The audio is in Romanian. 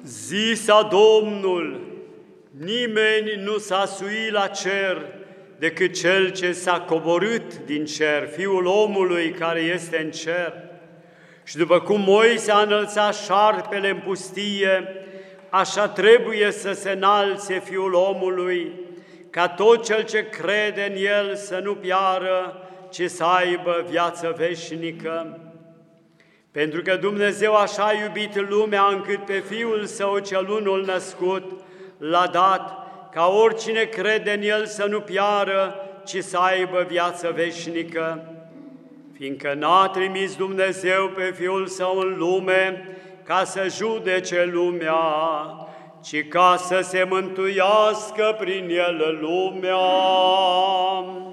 Zisa Domnul, nimeni nu s-a suit la cer decât Cel ce s-a coborât din cer, Fiul omului care este în cer. Și după cum Moise a înălțat șarpele în pustie, așa trebuie să se înalțe Fiul omului, ca tot cel ce crede în El să nu piară, ci să aibă viață veșnică. Pentru că Dumnezeu așa a iubit lumea încât pe Fiul Său cel unul născut l-a dat, ca oricine crede în El să nu piară, ci să aibă viață veșnică. Fiindcă n-a trimis Dumnezeu pe Fiul Său în lume ca să judece lumea, ci ca să se mântuiască prin El lumea.